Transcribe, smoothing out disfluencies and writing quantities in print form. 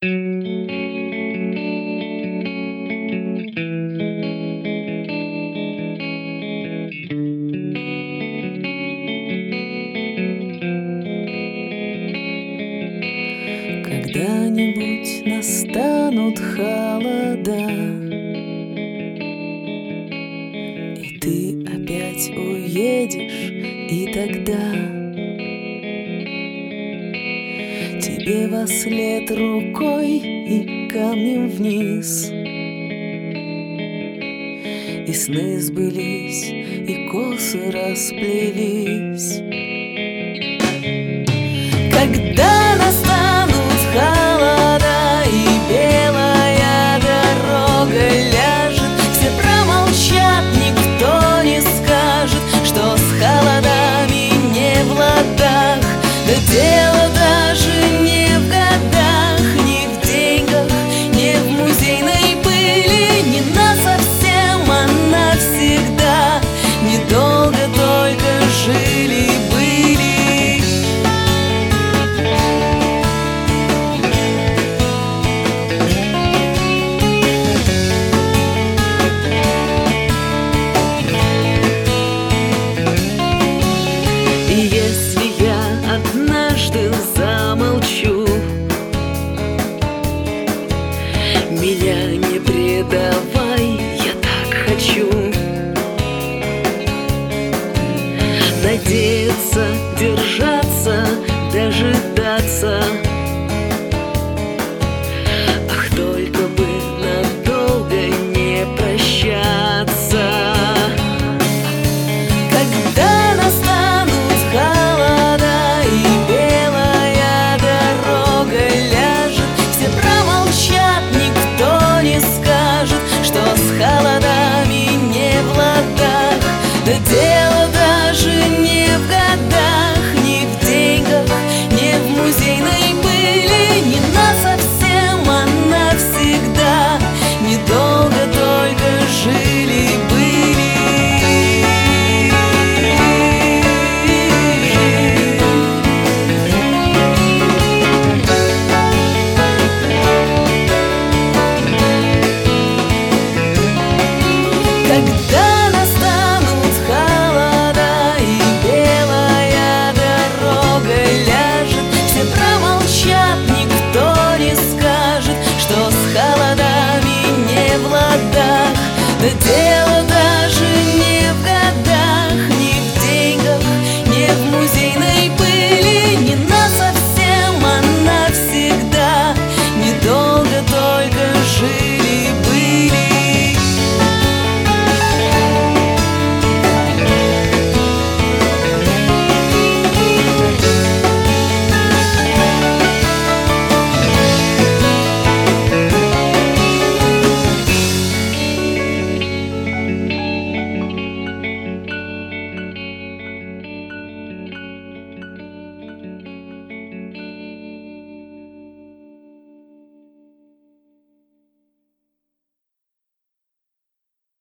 Когда-нибудь настанут холода, и ты опять уедешь, и тогда тебе вослед рукой и камнем вниз. И сны сбылись, и косы расплелись. Когда настанут холода и белая дорога ляжет, все промолчат, никто не скажет, что с холодами не в ладах. Да дело даже не в годах, не в деньгах, не в музейной пыли, не насовсем, а навсегда. Недолго только жили-были. И если я однажды замолчу, меня не предавай, я так хочу надеяться, держаться, дожидаться. Ах, только бы надолго не прощаться. Когда настанут холода и белая дорога ляжет, все промолчат, никто не скажет, что с холодами не в ладах. Да дело даже не в годах, не в деньгах, не в музейной пыли, не насовсем, а навсегда. Недолго только жили-были. Когда настанут холода и белая дорога ляжет, все промолчат, никто не скажет, что с холодами не в ладах. Да